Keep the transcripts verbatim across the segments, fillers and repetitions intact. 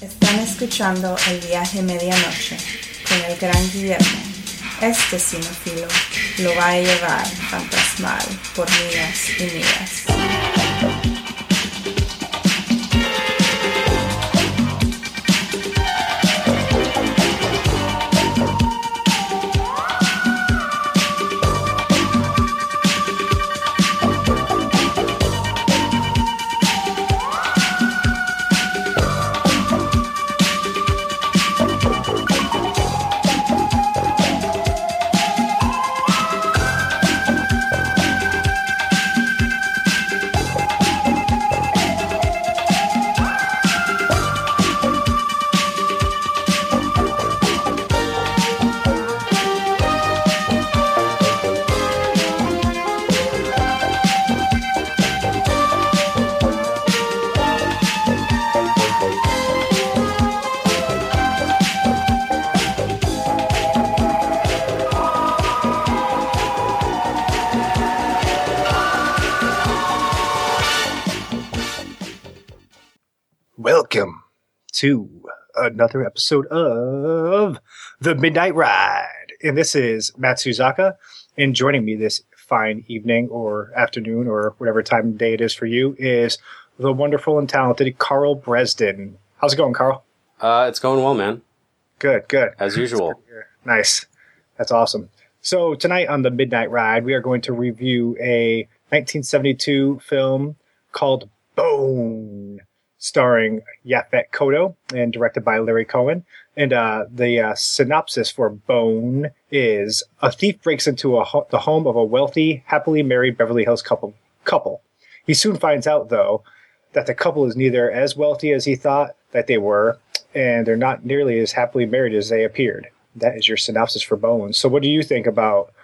Están escuchando El Viaje Medianoche con el gran Guillermo. Este cinéfilo lo va a llevar fantasmal por millas y millas. Welcome to another episode of The Midnight Ride. And this is Matt Suzaka. And joining me this fine evening or afternoon or whatever time of day it is for you is the wonderful and talented Carl Bresden. How's it going, Carl? Uh, it's going well, man. Good, good. As usual. Nice. That's awesome. So tonight on The Midnight Ride, we are going to review a nineteen seventy-two film called Bone, starring Yaphet Kotto and directed by Larry Cohen. And uh, the uh, synopsis for Bone is: a thief breaks into a ho- the home of a wealthy, happily married Beverly Hills couple. couple. He soon finds out, though, that the couple is neither as wealthy as he thought that they were, and they're not nearly as happily married as they appeared. That is your synopsis for Bone. So what do you think about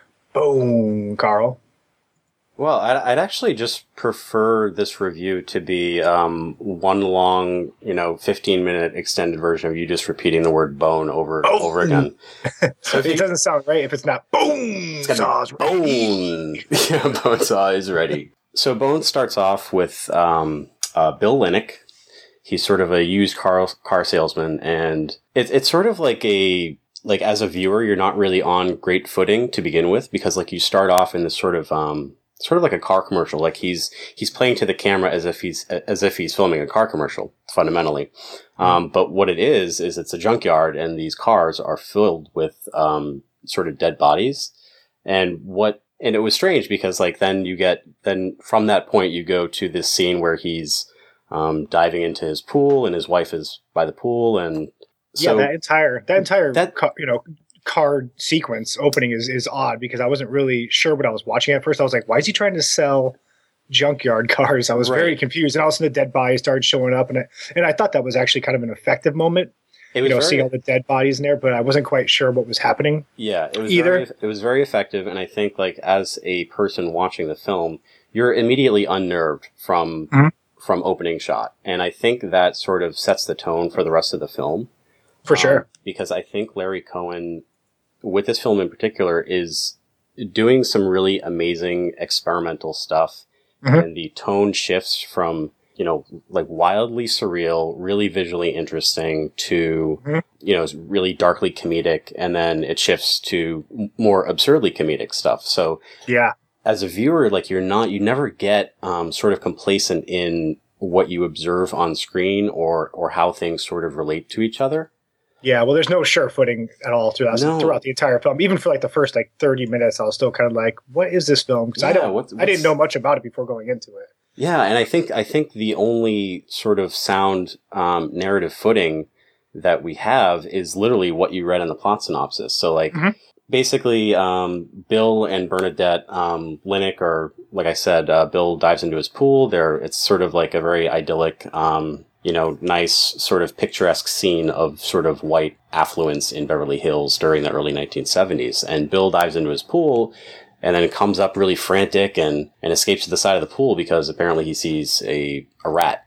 Bone, Carl? Well, I'd, I'd actually just prefer this review to be um, one long, you know, fifteen-minute extended version of you just repeating the word bone over and Bone. over again. So if it doesn't sound right if it's not Bone. It's got Bone. Yeah, Bone Saw is ready. So Bone starts off with um, uh, Bill Linick. He's sort of a used car car salesman, and it, it's sort of like a like as a viewer, you're not really on great footing to begin with, because like you start off in this sort of um, sort of like a car commercial. Like he's he's playing to the camera as if he's as if he's filming a car commercial, fundamentally. Mm-hmm. Um, but what it is is it's a junkyard, and these cars are filled with um, sort of dead bodies. And what and it was strange because like then you get then from that point you go to this scene where he's um, diving into his pool, and his wife is by the pool, and so yeah, that entire that entire that, car, you know. card sequence opening is, is odd because I wasn't really sure what I was watching at first. I was like, why is he trying to sell junkyard cars? I was right. very confused. And all of a sudden the dead bodies started showing up. And I, and I thought that was actually kind of an effective moment, it was you know, very, seeing all the dead bodies in there, but I wasn't quite sure what was happening. Yeah, it was either. Very, it was very effective. And I think like as a person watching the film, you're immediately unnerved from, mm-hmm. from opening shot. And I think that sort of sets the tone for the rest of the film. For um, sure. Because I think Larry Cohen, with this film in particular, is doing some really amazing experimental stuff. Mm-hmm. And the tone shifts from, you know, like wildly surreal, really visually interesting to, mm-hmm. you know, really darkly comedic. And then it shifts to more absurdly comedic stuff. So yeah, as a viewer, like you're not, you never get um, sort of complacent in what you observe on screen or, or how things sort of relate to each other. Yeah, well, there's no sure footing at all throughout, no. throughout the entire film. Even for like the first like thirty minutes, I was still kind of like, "What is this film?" Because yeah, I don't, what's, what's... I didn't know much about it before going into it. Yeah, and I think I think the only sort of sound um, narrative footing that we have is literally what you read in the plot synopsis. So, like, mm-hmm. basically, um, Bill and Bernadette um, Linick are, like I said, uh, Bill dives into his pool. There, it's sort of like a very idyllic. Um, you know, nice sort of picturesque scene of sort of white affluence in Beverly Hills during the early nineteen seventies. And Bill dives into his pool and then comes up really frantic and, and escapes to the side of the pool because apparently he sees a, a rat.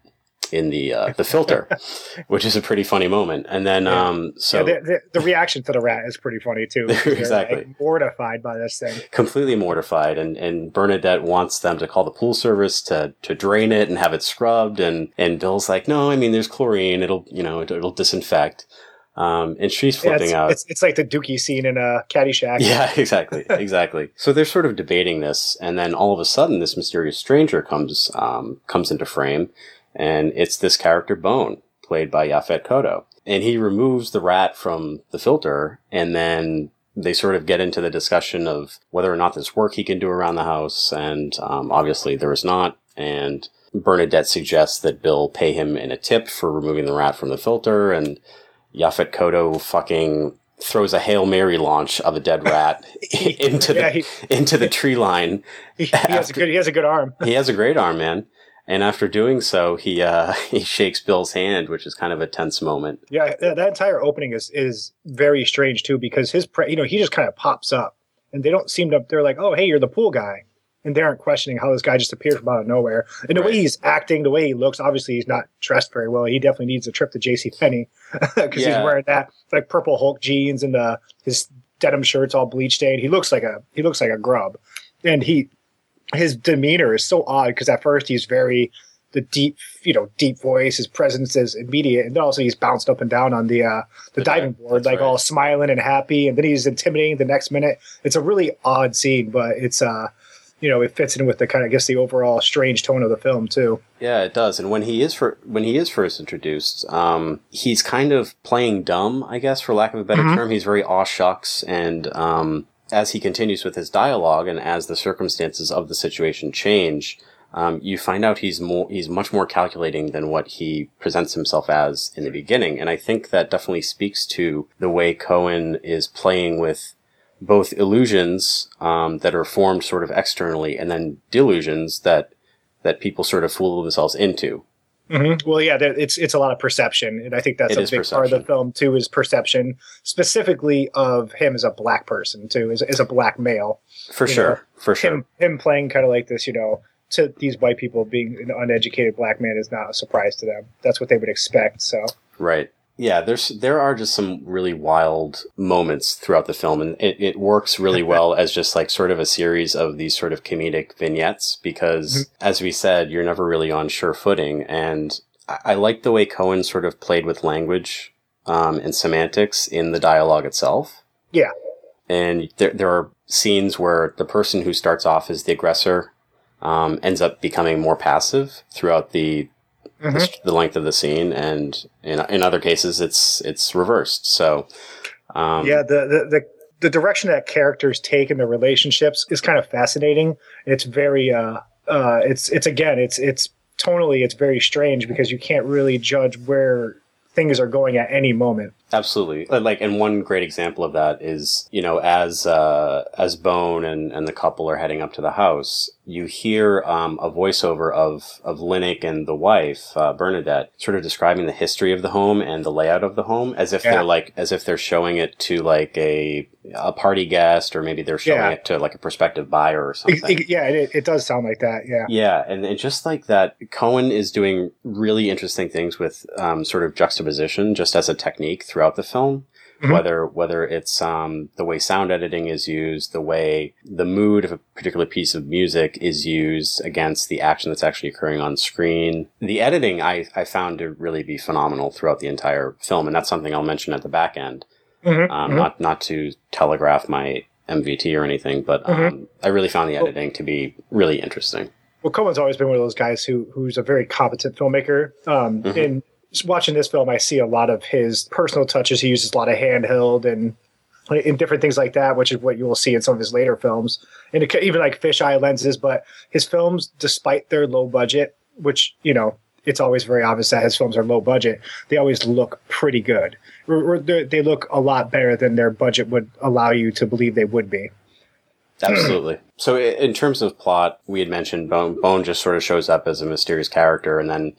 in the uh, the filter, which is a pretty funny moment. And then, yeah. um, so yeah, the, the, the reaction to the rat is pretty funny too. Exactly, like mortified by this thing, completely mortified. And, and Bernadette wants them to call the pool service to, to drain it and have it scrubbed. And, and Bill's like, no, I mean, there's chlorine. It'll, you know, it'll disinfect. Um, and she's flipping yeah, it's, out. It's, it's like the Dookie scene in a Caddyshack. Yeah, exactly, exactly. So they're sort of debating this, and then all of a sudden, this mysterious stranger comes um, comes into frame, and it's this character Bone, played by Yaphet Kotto, and he removes the rat from the filter, and then they sort of get into the discussion of whether or not there's work he can do around the house, and um, obviously there is not, and Bernadette suggests that Bill pay him in a tip for removing the rat from the filter, and Yaphet Kotto fucking throws a Hail Mary launch of a dead rat into the yeah, he, into the tree line. He, he has a good he has a good arm. He has a great arm, man. And after doing so, he uh, he shakes Bill's hand, which is kind of a tense moment. Yeah, that entire opening is is very strange too, because his pre- you know he just kind of pops up, and they don't seem to. They're like, oh hey, you're the pool guy. And they aren't questioning how this guy just appeared from out of nowhere. And the right. way he's acting, the way he looks, obviously he's not dressed very well. He definitely needs a trip to JCPenney because yeah. he's wearing that like purple Hulk jeans and uh, his denim shirt's all bleach stained. He looks like a he looks like a grub, and he his demeanor is so odd because at first he's very the deep you know deep voice. His presence is immediate, and then also he's bounced up and down on the uh, the, the diving board like right. all smiling and happy, and then he's intimidating the next minute. It's a really odd scene, but it's uh. you know, it fits in with the kind of, I guess, the overall strange tone of the film too. Yeah, it does. And when he is for when he is first introduced, um, he's kind of playing dumb, I guess, for lack of a better mm-hmm. term. He's very aw shucks, and um, as he continues with his dialogue, and as the circumstances of the situation change, um, you find out he's more he's much more calculating than what he presents himself as in the beginning. And I think that definitely speaks to the way Cohen is playing with both illusions um, that are formed sort of externally, and then delusions that that people sort of fool themselves into. Mm-hmm. Well, yeah, it's it's a lot of perception, and I think that's it a big perception. Part of the film too. Is perception, specifically of him as a black person too, as, as a black male. For sure, know, for sure. Him, him playing kind of like this, you know, to these white people, being an uneducated black man is not a surprise to them. That's what they would expect. So right. Yeah, there's there are just some really wild moments throughout the film, and it, it works really well as just like sort of a series of these sort of comedic vignettes because, mm-hmm. as we said, you're never really on sure footing, and I, I like the way Cohen sort of played with language um, and semantics in the dialogue itself. Yeah. And there there are scenes where the person who starts off as the aggressor um, ends up becoming more passive throughout the Mm-hmm. The, the length of the scene, and in in other cases, it's it's reversed. So, um, yeah, the, the the the direction that characters take in the relationships is kind of fascinating. It's very, uh, uh, it's it's again, it's it's tonally, it's very strange because you can't really judge where things are going at any moment. Absolutely. Like, and one great example of that is, you know, as, uh, as Bone and, and the couple are heading up to the house, you hear, um, a voiceover of, of Linnick and the wife, uh, Bernadette, sort of describing the history of the home and the layout of the home as if yeah. they're like, as if they're showing it to like a, a party guest, or maybe they're showing yeah. it to like a prospective buyer or something. It, it, yeah, it, it does sound like that. Yeah. Yeah. And, and just like that, Cohen is doing really interesting things with, um, sort of juxtaposition just as a technique through throughout the film, mm-hmm. whether whether it's um, the way sound editing is used, the way the mood of a particular piece of music is used against the action that's actually occurring on screen. The editing I, I found to really be phenomenal throughout the entire film, and that's something I'll mention at the back end. Mm-hmm. Um, mm-hmm. Not not to telegraph my M V T or anything, but um, mm-hmm. I really found the editing well, to be really interesting. Well, Cohen's always been one of those guys who who's a very competent filmmaker. Um, mm-hmm. And watching this film, I see a lot of his personal touches. He uses a lot of handheld and in different things like that, which is what you will see in some of his later films, and it, even like fisheye lenses. But his films, despite their low budget, which, you know, it's always very obvious that his films are low budget, they always look pretty good. Or, or they look a lot better than their budget would allow you to believe they would be. Absolutely. So in terms of plot, we had mentioned Bone, Bone just sort of shows up as a mysterious character, and then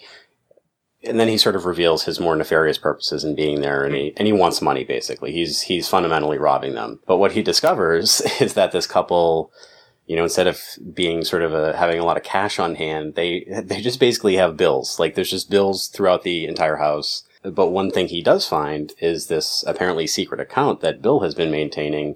and then he sort of reveals his more nefarious purposes in being there, and he and he wants money, basically. He's he's fundamentally robbing them. But what he discovers is that this couple, You know, instead of being sort of a, having a lot of cash on hand, they they just basically have bills. Like there's just bills throughout the entire house. But one thing he does find is this apparently secret account that Bill has been maintaining.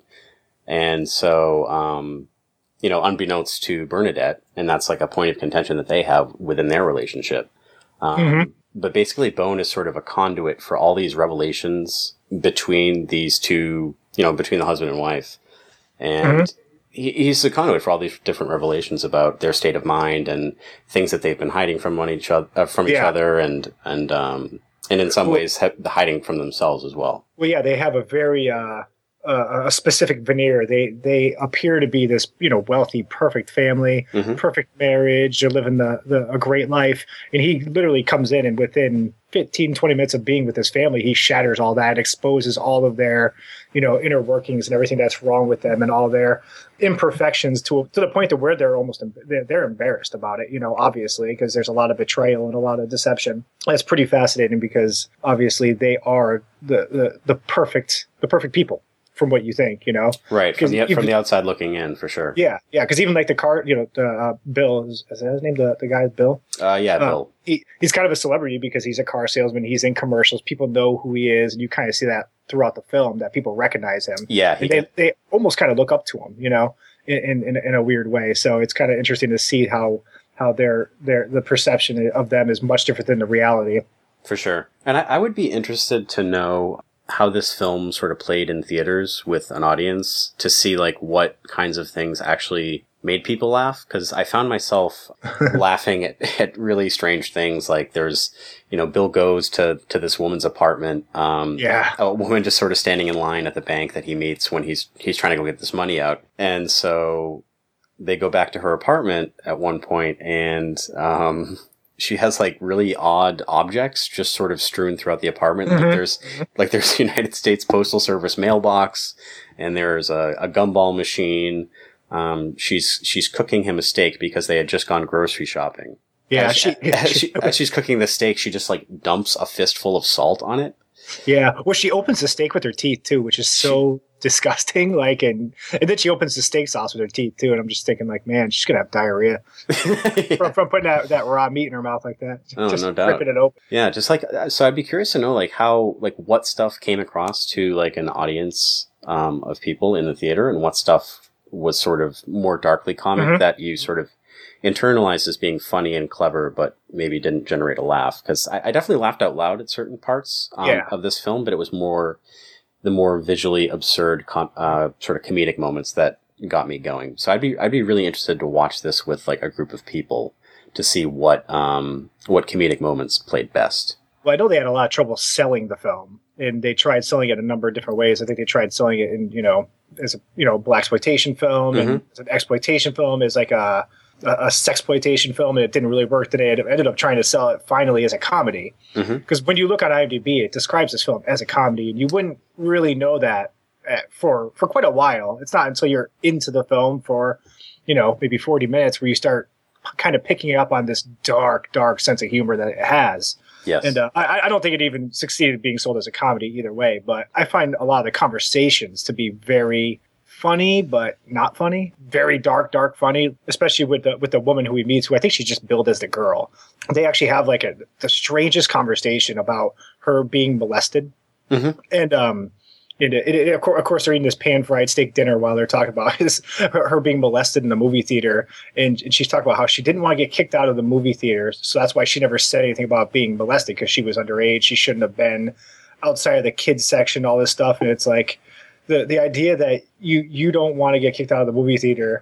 And so, um, you know, unbeknownst to Bernadette, and that's like a point of contention that they have within their relationship. Um, mm-hmm. But basically Bone is sort of a conduit for all these revelations between these two, you know, between the husband and wife. And mm-hmm. he, he's the conduit for all these different revelations about their state of mind and things that they've been hiding from one each other, uh, from each yeah. other and, and, um, and in some ways, ha- hiding from themselves as well. Well, yeah, they have a very uh, uh, a specific veneer. They they appear to be this, you know, wealthy, perfect family, mm-hmm. perfect marriage. They're living the, the a great life. And he literally comes in, and within fifteen, twenty minutes of being with his family, he shatters all that, exposes all of their, you know, inner workings and everything that's wrong with them and all their imperfections to to the point to where they're almost they're, they're embarrassed about it, you know, obviously, because there's a lot of betrayal and a lot of deception. That's pretty fascinating because obviously they are the the, the perfect the perfect people from what you think, you know, right from the even, from the outside looking in, for sure. Yeah, yeah, because even like the car, you know, the uh, Bill is, is that his name? The the guy Bill. Uh, yeah, uh, Bill. He, he's kind of a celebrity because he's a car salesman. He's in commercials. People know who he is, and you kind of see that throughout the film that people recognize him. Yeah, and they they almost kind of look up to him, you know, in in, in a weird way. So it's kind of interesting to see how how their their the perception of them is much different than the reality. For sure, and I, I would be interested to know how this film sort of played in theaters with an audience to see like what kinds of things actually made people laugh. Cause I found myself laughing at, at really strange things. Like there's, you know, Bill goes to, to this woman's apartment. Um, yeah. A woman just sort of standing in line at the bank that he meets when he's, he's trying to go get this money out. And so they go back to her apartment at one point and, um, she has like really odd objects just sort of strewn throughout the apartment. Mm-hmm. Like there's like there's United States Postal Service mailbox, and there's a, a gumball machine. Um, she's she's cooking him a steak because they had just gone grocery shopping. Yeah, as, she, as, she, as she's cooking the steak, she just like dumps a fistful of salt on it. Yeah, well, she opens the steak with her teeth too, which is so she, disgusting. Like, and and then she opens the steak sauce with her teeth too, and I'm just thinking, like, man, she's gonna have diarrhea yeah. from, from putting that, that raw meat in her mouth like that. Oh, just no doubt. Ripping it open. Yeah, just like so. I'd be curious to know, like, how, like, what stuff came across to like an audience um, of people in the theater, and what stuff was sort of more darkly comic mm-hmm. that you sort of internalized as being funny and clever, but maybe didn't generate a laugh. Because I, I definitely laughed out loud at certain parts um, yeah. of this film, but it was more the more visually absurd com- uh, sort of comedic moments that got me going. So I'd be I'd be really interested to watch this with like a group of people to see what um, what comedic moments played best. Well, I know they had a lot of trouble selling the film, and they tried selling it a number of different ways. I think they tried selling it in, you know, as a, you know, blaxploitation film, mm-hmm. and as an exploitation film, as like a a sexploitation film, and it didn't really work. Today, it ended up trying to sell it finally as a comedy. Because mm-hmm. when you look on IMDb, it describes this film as a comedy, and you wouldn't really know that for for quite a while. It's not until you're into the film for, you know, maybe forty minutes where you start kind of picking up on this dark, dark sense of humor that it has. Yes. And uh, I, I don't think it even succeeded being sold as a comedy either way, but I find a lot of the conversations to be very funny, but not funny. Very dark, dark funny, especially with the with the woman who he meets, who I think she's just billed as the girl. They actually have like a the strangest conversation about her being molested. Mm-hmm. And um, it, it, it, of course, they're eating this pan-fried steak dinner while they're talking about his, her, her being molested in the movie theater. And, and she's talking about how she didn't want to get kicked out of the movie theater, so that's why she never said anything about being molested, because she was underage. She shouldn't have been outside of the kids section, all this stuff. And it's like, The the idea that you, you don't want to get kicked out of the movie theater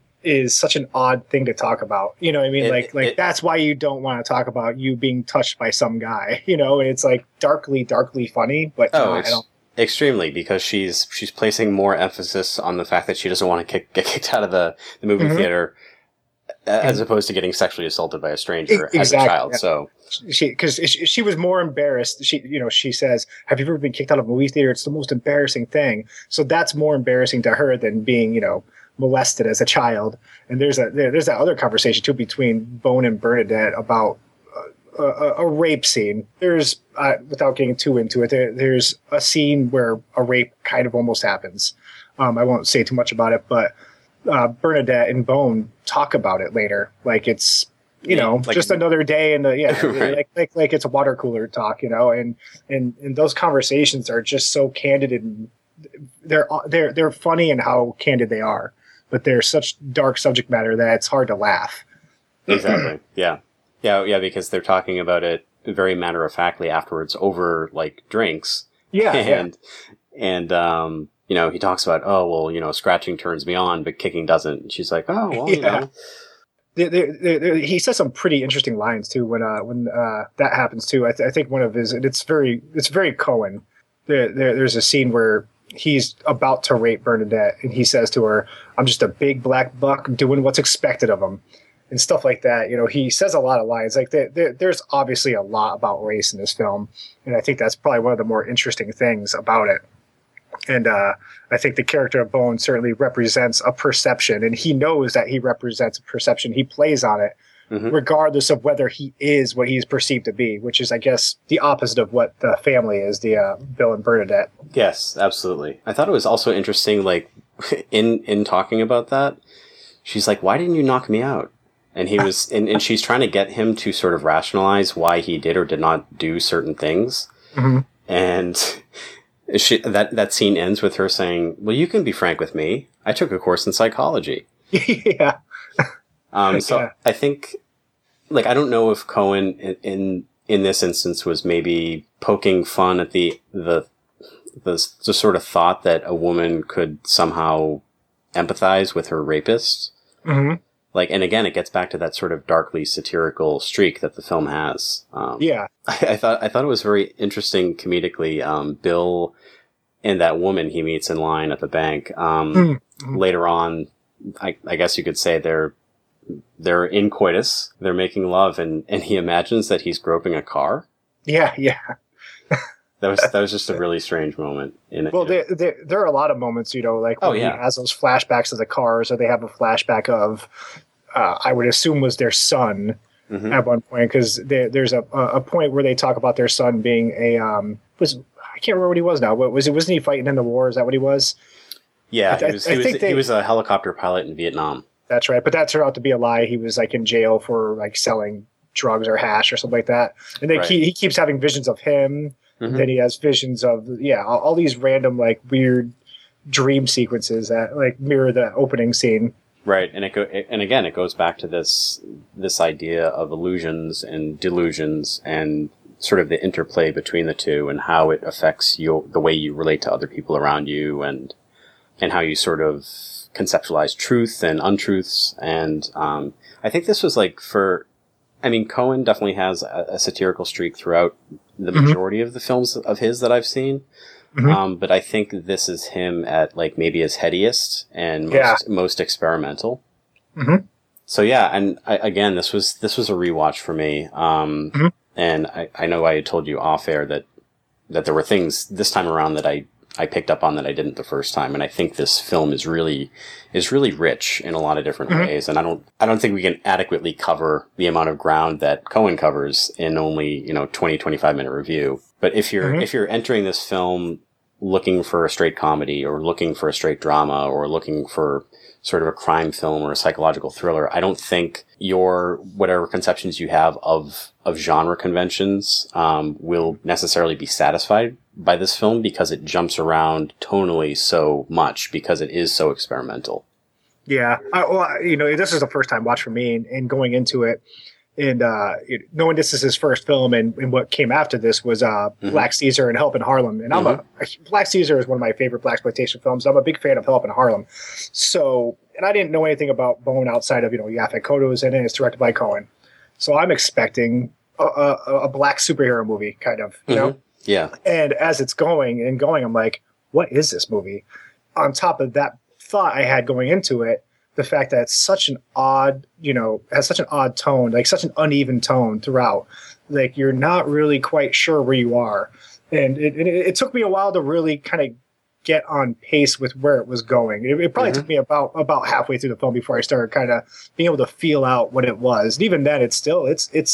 is such an odd thing to talk about. You know what I mean? It, like like it, that's why you don't want to talk about you being touched by some guy. You know, and it's like darkly, darkly funny, but oh, not, ex- I don't. Extremely, because she's she's placing more emphasis on the fact that she doesn't want to kick, get kicked out of the, the movie mm-hmm. theater, as opposed to getting sexually assaulted by a stranger exactly, as a child. Yeah. So she, because she, she was more embarrassed. She, you know, she says, "Have you ever been kicked out of a movie theater? It's the most embarrassing thing." So that's more embarrassing to her than being, you know, molested as a child. And there's a there, there's that other conversation too between Bone and Bernadette about a, a, a rape scene. There's, uh, without getting too into it, there, there's a scene where a rape kind of almost happens. Um, I won't say too much about it, but uh, Bernadette and Bone talk about it later. Like it's, you know, like, just another day in the, yeah, right. like, like, like it's a water cooler talk, you know, and, and, and those conversations are just so candid and they're, they're, they're funny in how candid they are, but they're such dark subject matter that it's hard to laugh. Exactly. Yeah. Yeah. Yeah. Because they're talking about it very matter of factly afterwards over like drinks. Yeah. And, yeah. and, um, you know, he talks about, oh, well, you know, scratching turns me on, but kicking doesn't. And she's like, oh, well, you Yeah. know. There, there, there, he says some pretty interesting lines too when uh, when uh, that happens too. I, th- I think one of his and it's very it's very Cohen. There, there, there's a scene where he's about to rape Bernadette and he says to her, "I'm just a big black buck doing what's expected of him," and stuff like that. You know, he says a lot of lines. Like there, there, there's obviously a lot about race in this film, and I think that's probably one of the more interesting things about it. And uh, I think the character of Bone certainly represents a perception, and he knows that he represents a perception. He plays on it, mm-hmm. regardless of whether he is what he's perceived to be, which is, I guess, the opposite of what the family is, the uh, Bill and Bernadette. Yes, absolutely. I thought it was also interesting, like, in, in talking about that, she's like, why didn't you knock me out? And he was, and, and she's trying to get him to sort of rationalize why he did or did not do certain things. Mm-hmm. And... She, that that scene ends with her saying, well, you can be frank with me. I took a course in psychology. Yeah. Um, so yeah. I think, like, I don't know if Cohen in, in in this instance was maybe poking fun at the, the the the sort of thought that a woman could somehow empathize with her rapist. Mm-hmm. Like, and again, it gets back to that sort of darkly satirical streak that the film has. Um, yeah, I, I thought I thought it was very interesting comedically. Um, Bill and that woman he meets in line at the bank. Um, mm-hmm. Later on, I, I guess you could say they're they're in coitus. They're making love, and, and he imagines that he's groping a car. Yeah, yeah. That was that was just a really strange moment. In well, in there, there there are a lot of moments, you know, like when oh, yeah. he has those flashbacks of the cars, or they have a flashback of, uh, I would assume was their son mm-hmm. at one point, because there, there's a a point where they talk about their son being a um was I can't remember what he was now. What was it? Wasn't he fighting in the war? Is that what he was? Yeah, I, he was. I, He, I was, think they, he was a helicopter pilot in Vietnam. That's right, but that turned out to be a lie. He was like in jail for like selling drugs or hash or something like that, and they right. keep, he keeps having visions of him. Mm-hmm. Then he has visions of, yeah, all, all these random, like, weird dream sequences that, like, mirror the opening scene. Right, and it go, and again, it goes back to this this idea of illusions and delusions and sort of the interplay between the two and how it affects you, the way you relate to other people around you, and and how you sort of conceptualize truth and untruths. And um, I think this was like for, I mean, Cohen definitely has a, a satirical streak throughout the majority mm-hmm. of the films of his that I've seen. Mm-hmm. Um, but I think this is him at like maybe his headiest and most, yeah. most experimental. Mm-hmm. So yeah, and I, again, this was this was a rewatch for me. Um, mm-hmm. And I, I know I had told you off air that that there were things this time around that I, I picked up on that I didn't the first time, and I think this film is really is really rich in a lot of different mm-hmm. ways. And I don't I don't think we can adequately cover the amount of ground that Cohen covers in only, you know, twenty, twenty-five minute review. But if you're mm-hmm. if you're entering this film looking for a straight comedy or looking for a straight drama or looking for sort of a crime film or a psychological thriller, I don't think your whatever conceptions you have of of genre conventions um, will necessarily be satisfied by this film, because it jumps around tonally so much, because it is so experimental. Yeah, I, well, you know, this is the first time watch for me, and, and going into it, and uh, it, knowing this is his first film, and, and what came after this was uh, mm-hmm. Black Caesar and Help in Harlem. And I'm mm-hmm. a Black Caesar is one of my favorite blaxploitation films. I'm a big fan of Help in Harlem. So, and I didn't know anything about Bone outside of, you know, Yaphet Kotto is in it. It's directed by Cohen. So I'm expecting a, a, a black superhero movie, kind of, you mm-hmm. know. Yeah. And as it's going and going, I'm like, what is this movie? On top of that thought I had going into it, the fact that it's such an odd, you know, has such an odd tone, like such an uneven tone throughout. Like you're not really quite sure where you are. And it, it, it took me a while to really kind of get on pace with where it was going. It, it probably mm-hmm. took me about about halfway through the film before I started kind of being able to feel out what it was. And even then, it's still, it's, it's,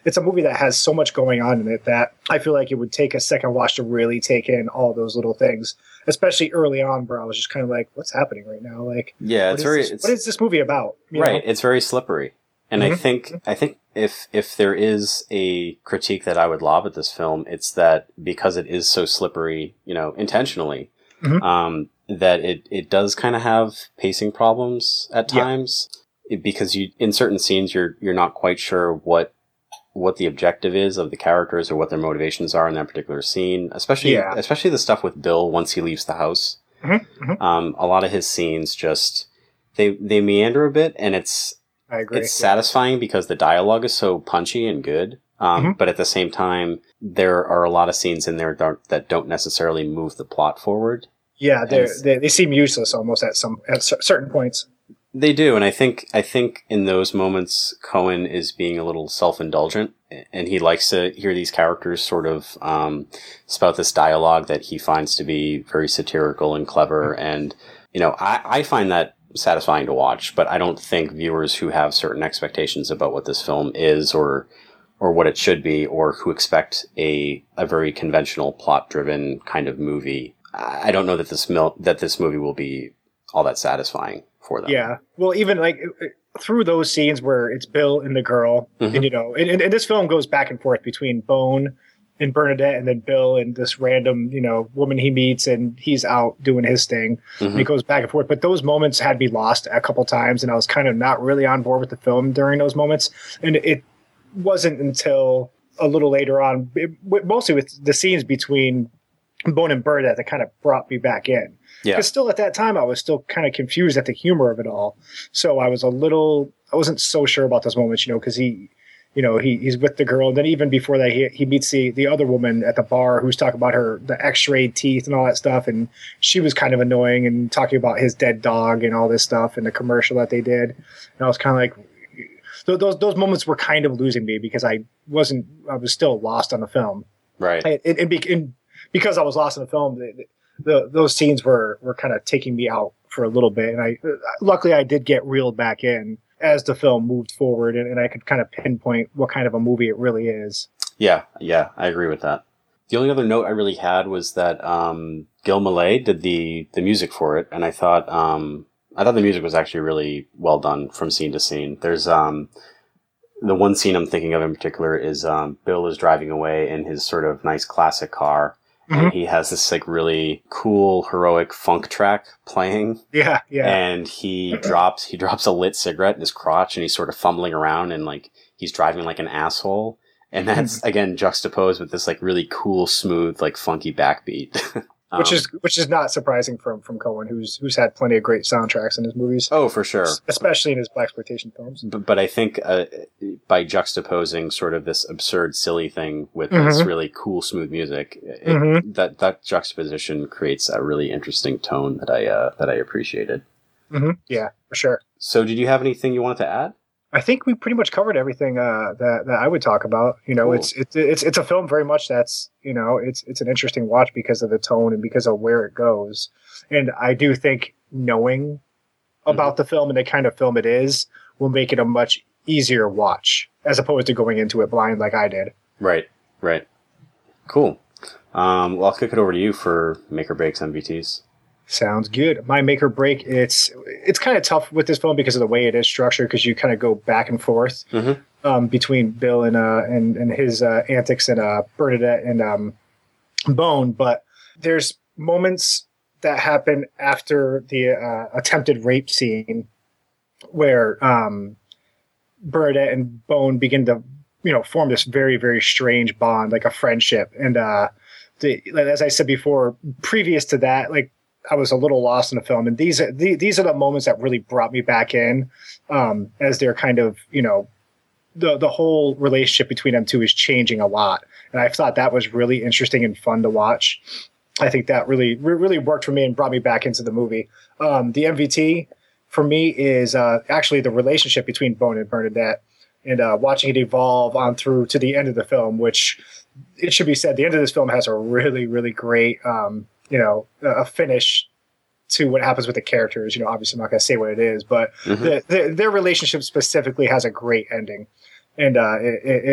it's a movie that has so much going on in it that I feel like it would take a second watch to really take in all those little things, especially early on, where I was just kind of like, what's happening right now? Like, yeah, it's very, this, it's, what is this movie about? You right. know? It's very slippery. And mm-hmm. I think, I think if, if there is a critique that I would lob at this film, it's that because it is so slippery, you know, intentionally, mm-hmm. um, that it, it does kind of have pacing problems at times. Yeah. Because you, in certain scenes, you're you're not quite sure what what the objective is of the characters or what their motivations are in that particular scene. Especially, yeah. especially the stuff with Bill once he leaves the house. Mm-hmm. Mm-hmm. Um, a lot of his scenes just they they meander a bit, and it's I agree. It's yeah. satisfying because the dialogue is so punchy and good. Um, mm-hmm. But at the same time, there are a lot of scenes in there that, that don't necessarily move the plot forward. Yeah, they they seem useless almost at some at certain points. They do, and I think I think in those moments, Cohen is being a little self-indulgent, and he likes to hear these characters sort of um, spout this dialogue that he finds to be very satirical and clever, mm-hmm. and you know, I, I find that satisfying to watch. But I don't think viewers who have certain expectations about what this film is, or or what it should be, or who expect a a very conventional plot-driven kind of movie, I don't know that this mil- that this movie will be all that satisfying for them. Yeah. Well, even like through those scenes where it's Bill and the girl, mm-hmm. and you know, and, and this film goes back and forth between Bone and Bernadette, and then Bill and this random, you know, woman he meets, and he's out doing his thing. Mm-hmm. And it goes back and forth. But those moments had me lost a couple times, and I was kind of not really on board with the film during those moments. And it wasn't until a little later on, it, mostly with the scenes between Bone and Bernadette, that kind of brought me back in. Yeah. Because still at that time, I was still kind of confused at the humor of it all. So I was a little, I wasn't so sure about those moments, you know, because he, you know, he he's with the girl. And then even before that, he he meets the, the other woman at the bar who's talking about her, the x-rayed teeth and all that stuff. And she was kind of annoying and talking about his dead dog and all this stuff and the commercial that they did. And I was kind of like, those those moments were kind of losing me because I wasn't, I was still lost on the film. Right. And, and, and because I was lost in the film, the, the, those scenes were, were kind of taking me out for a little bit. And I, luckily I did get reeled back in as the film moved forward, and, and I could kind of pinpoint what kind of a movie it really is. Yeah. Yeah. I agree with that. The only other note I really had was that, um, Gil Malay did the, the music for it. And I thought, um, I thought the music was actually really well done from scene to scene. There's, um, the one scene I'm thinking of in particular is, um, Bill is driving away in his sort of nice classic car. Mm-hmm. And he has this like really cool, heroic funk track playing. Yeah, yeah. And he drops he drops a lit cigarette in his crotch, and he's sort of fumbling around, and like he's driving like an asshole. And that's again juxtaposed with this like really cool, smooth, like funky backbeat. um, which is which is not surprising from from Cohen, who's who's had plenty of great soundtracks in his movies. Oh, for sure, especially in his blaxploitation films. But, but I think uh, by juxtaposing sort of this absurd, silly thing with mm-hmm. this really cool, smooth music, it, mm-hmm. that that juxtaposition creates a really interesting tone that I uh, that I appreciated. Mm-hmm. Yeah, for sure. So, did you have anything you wanted to add? I think we pretty much covered everything uh, that that I would talk about. You know, cool. it's it's it's it's a film very much that's, you know, it's it's an interesting watch because of the tone and because of where it goes. And I do think knowing about mm-hmm. the film and the kind of film it is will make it a much easier watch as opposed to going into it blind like I did. Right, right. Cool. Um, well, I'll kick it over to you for make or breaks M V Ts. Sounds good. My make or break, it's it's kind of tough with this film because of the way it is structured, because you kind of go back and forth mm-hmm. um, between Bill and uh, and and his uh, antics and uh, Bernadette and um, Bone. But there's moments that happen after the uh, attempted rape scene where um, Bernadette and Bone begin to, you know, form this very, very strange bond, like a friendship. And uh, the, as I said before, previous to that, like, I was a little lost in the film, and these are the, these are the moments that really brought me back in, um, as they're kind of, you know, the the whole relationship between them two is changing a lot, and I thought that was really interesting and fun to watch. I think that really really worked for me and brought me back into the movie. Um, the M V T for me is uh, actually the relationship between Bone and Bernadette, and uh, watching it evolve on through to the end of the film, which it should be said, the end of this film has a really really great. Um, you know, a finish to what happens with the characters. You know, obviously I'm not going to say what it is, but mm-hmm. the, the, their relationship specifically has a great ending. And uh, it, it,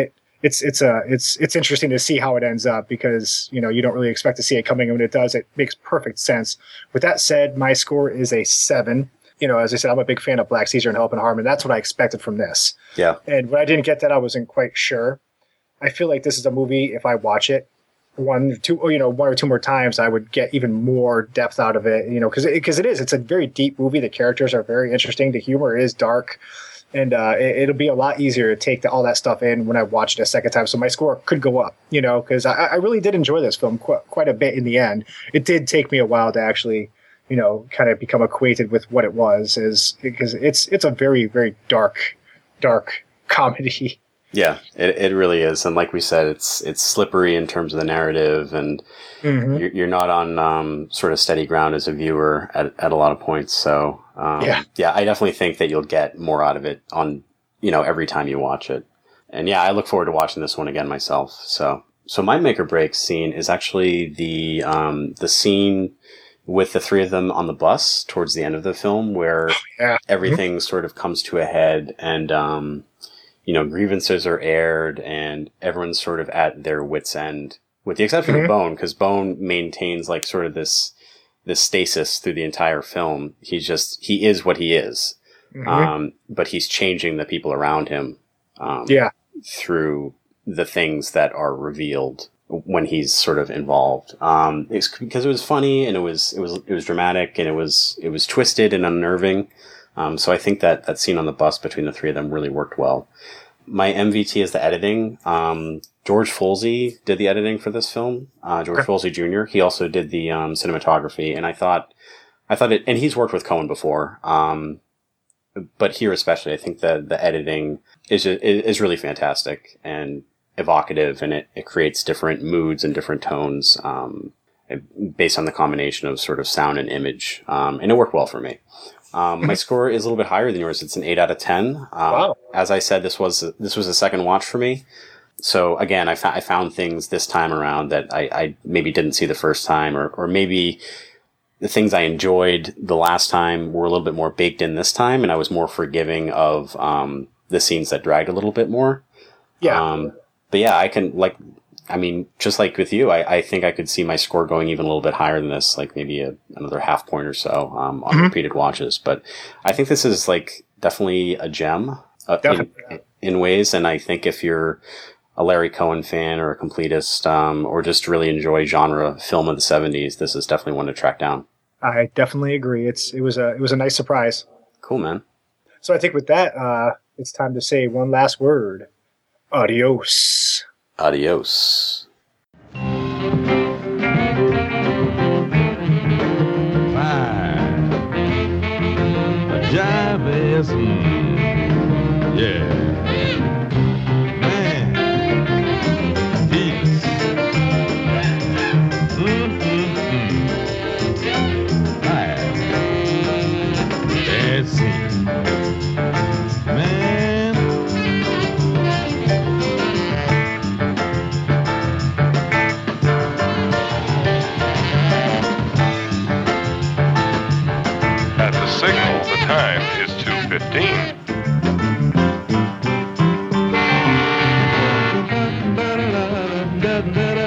it's it's a it's it's interesting to see how it ends up because you know you don't really expect to see it coming, and when it does, it makes perfect sense. With that said, my score is a seven. You know, as I said, I'm a big fan of Black Caesar and Help and Harmon. That's what I expected from this. Yeah. And when I didn't get that, I wasn't quite sure. I feel like this is a movie. If I watch it one, two, or you know, one or two more times, I would get even more depth out of it. You know, because because it, it is. It's a very deep movie. The characters are very interesting. The humor is dark. And uh, it, it'll be a lot easier to take the, all that stuff in when I watch it a second time. So my score could go up, you know, because I, I really did enjoy this film qu- quite a bit in the end. It did take me a while to actually, you know, kind of become acquainted with what it was, is because it's it's a very, very dark, dark comedy. Yeah, it it really is. And like we said, it's it's slippery in terms of the narrative, and mm-hmm. you're, you're not on um, sort of steady ground as a viewer at, at a lot of points. So um, yeah. yeah, I definitely think that you'll get more out of it on, you know, every time you watch it. And yeah, I look forward to watching this one again myself. So so my make or break scene is actually the um, the scene with the three of them on the bus towards the end of the film, where oh, yeah. everything mm-hmm. sort of comes to a head, and um, you know, grievances are aired and everyone's sort of at their wit's end, with the exception mm-hmm. of Bone, because Bone maintains like sort of this, this stasis through the entire film. He's just, he is what he is. Mm-hmm. Um, but he's changing the people around him, um, yeah. through the things that are revealed when he's sort of involved. Um, it's because it was funny and it was, it was, it was dramatic and it was, it was twisted and unnerving. Um, so I think that that scene on the bus between the three of them really worked well. My M V T is the editing. Um, George Folsey did the editing for this film. Uh, George okay. Folsey Junior He also did the um, cinematography, and I thought, I thought it. And he's worked with Coen before, um, but here especially, I think that the editing is is really fantastic and evocative, and it, it creates different moods and different tones um, based on the combination of sort of sound and image, um, and it worked well for me. Um, my score is a little bit higher than yours. It's an eight out of ten. Um, wow. As I said, this was, this was a second watch for me. So again, I, fa- I found things this time around that I, I maybe didn't see the first time, or, or maybe the things I enjoyed the last time were a little bit more baked in this time. And I was more forgiving of, um, the scenes that dragged a little bit more. Yeah. Um, but yeah, I can like, I mean, just like with you, I, I think I could see my score going even a little bit higher than this, like maybe a, another half point or so um, on mm-hmm. repeated watches. But I think this is like definitely a gem uh, in, in ways. And I think if you're a Larry Cohen fan or a completist um, or just really enjoy genre film of the seventies, this is definitely one to track down. I definitely agree. It's it was a it was a nice surprise. Cool, man. So I think with that, uh, it's time to say one last word. Adios. Adios. Fine. A jive is, mm, yeah. Man. Peace. Mm-mm-mm. Fine. That's it. Man. Signal, the time is two fifteen. Da da da da da da.